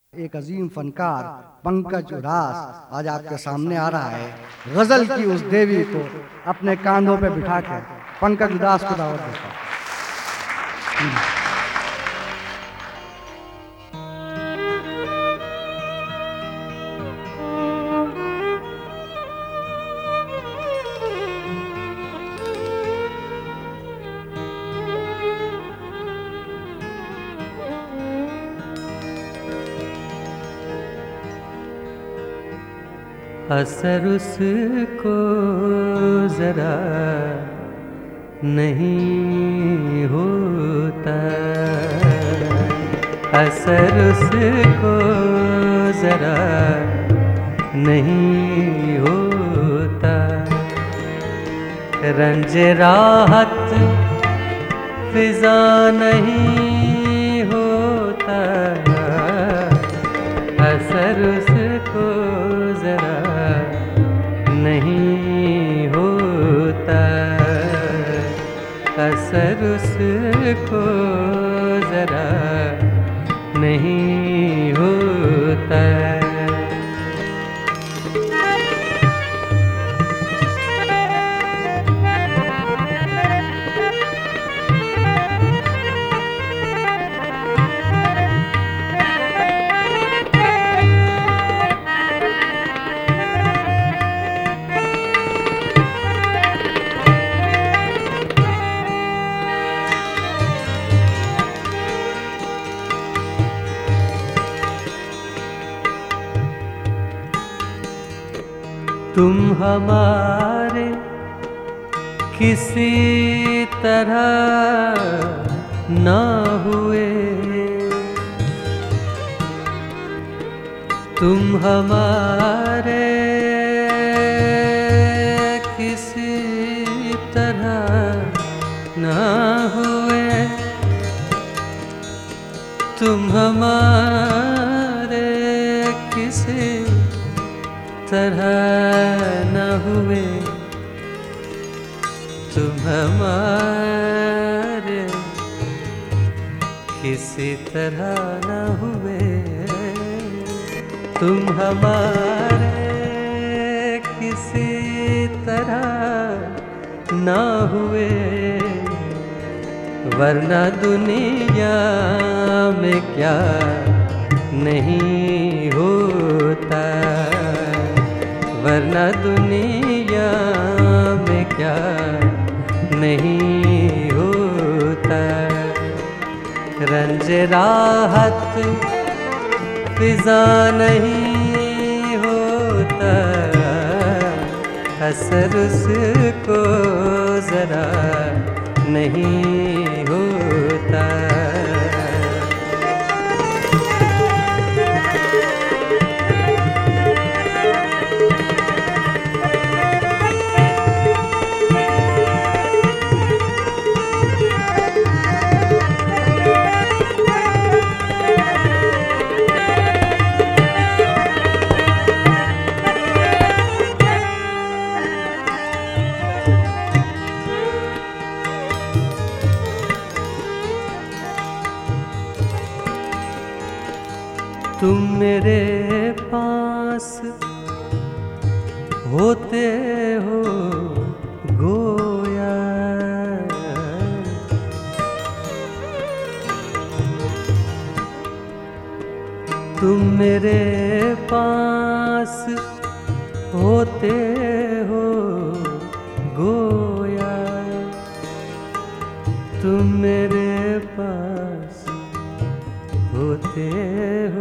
एक अजीम फनकार पंकज उदास आज आपके सामने आ रहा है। गजल की उस देवी को अपने कांधों पे बिठाकर पंकज उदास को दावत देता हूं। असर उसको जरा नहीं होता, असर उसको जरा नहीं होता, रंज राहत फिजा नहीं होता, असर उसको जरा नहीं होता, असर उसको जरा नहीं होता। तुम हमारे किसी तरह न हुए, तुम हमारे किसी तरह न हुए, तुम हमारे किसी तरह न हुए, तुम हमारे किसी तरह न हुए, तुम हमारे किसी तरह न हुए, वरना दुनिया में क्या नहीं होता, वरना दुनिया में क्या नहीं होता, रंज राहत फिजा नहीं होता, असर उसको जरा नहीं होता। तुम मेरे पास होते हो गोया, तुम मेरे पास होते हो गोया, तुम मेरे पास होते हो,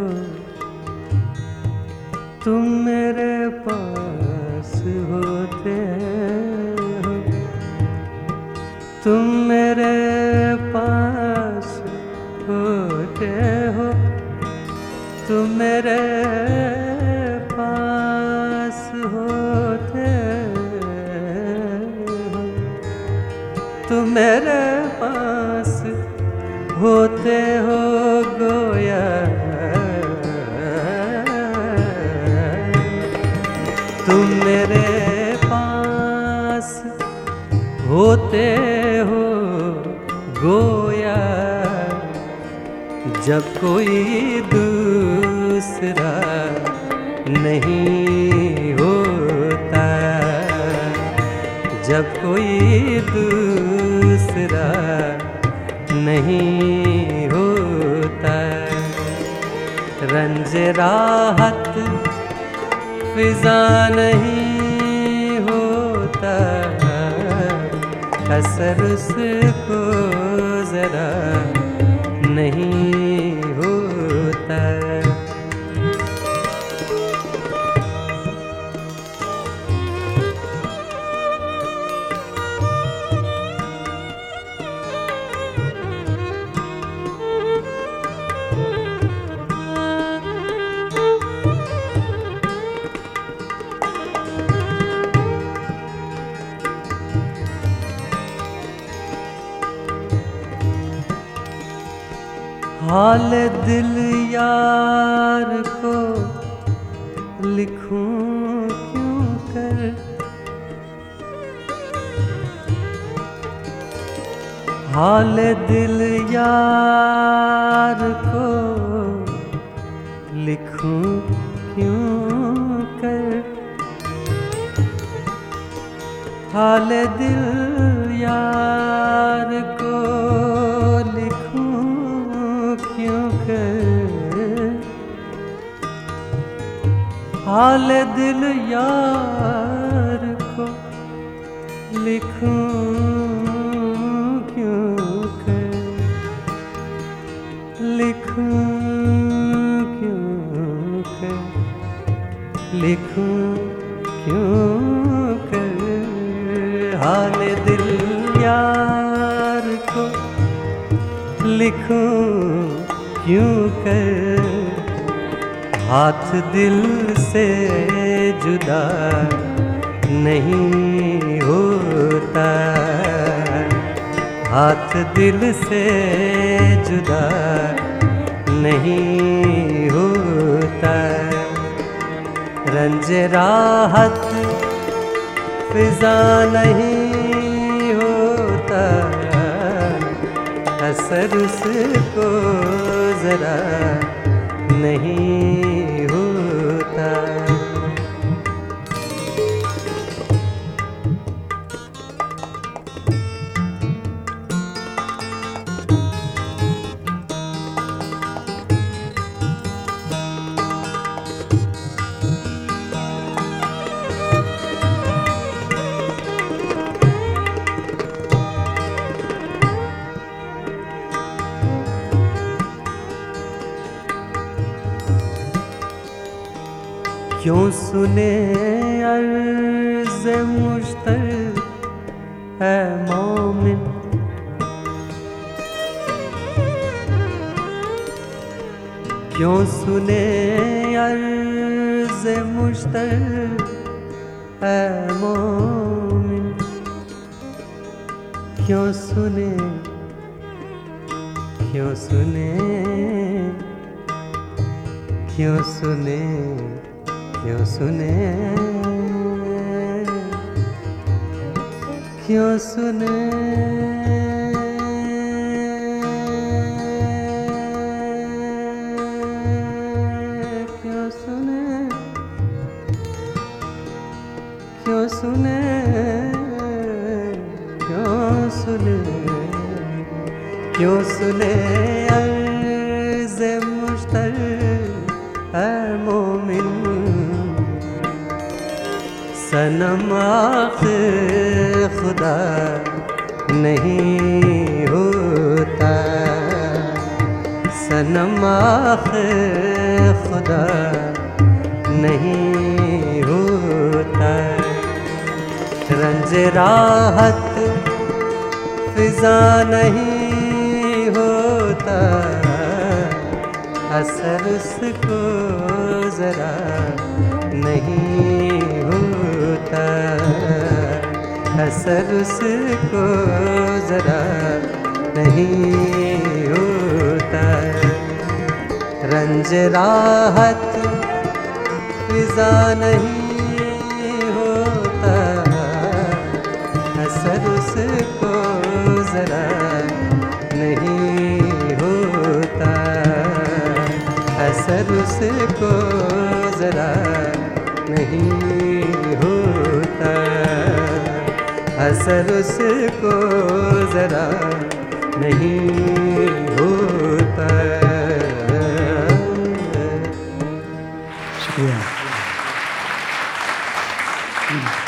तुम मेरे पास होते हो, तुम मेरे पास होते हो, तुम मेरे पास होते हो, तुम मेरे पास होते हो गोया, तुम मेरे पास होते हो गोया, जब कोई दूर दूसरा नहीं होता, जब कोई दूसरा नहीं होता। रंज राहत फिजा नहीं होता, असर उसको जरा नहीं होता। हाल दिल यार को लिखूं क्यों कर, हाल दिल यार को लिखूं क्यों कर, हाल दिल यार को लिखूं क्यों कर, हाल दिल यार को लिखूं क्यों कर, लिखूं क्यों कर, लिखूं क्यों कर, हाल दिल यार को लिखूं क्यों कर। हाथ दिल से जुदा नहीं होता, हाथ दिल से जुदा नहीं होता। रंज राहत फिजा नहीं होता, असर उसको जरा नहीं होता। क्यों सुने अर्ज़ मुश्तर है मोमिन, क्यों सुने अर्ज़ मुश्तर है मोमिन, क्यों सुने, क्यों सुने, क्यों सुने, क्यों सुने, क्यों सुने, क्यों सुने, क्यों सुने, क्यों सुने, क्यों सुने अर्ज़ मुश्तर है मोमिन। सनम आखिर खुदा नहीं होता, सनम आखिर खुदा नहीं होता। रंज राहत फिजा नहीं होता, असर उसको जरा नहीं होता, असर उसको जरा नहीं होता। रंज राहत फिजा नहीं होता, असर उसको जरा नहीं होता, असर उसको जरा नहीं होता, असर उसको जरा नहीं होता। शुक्रिया।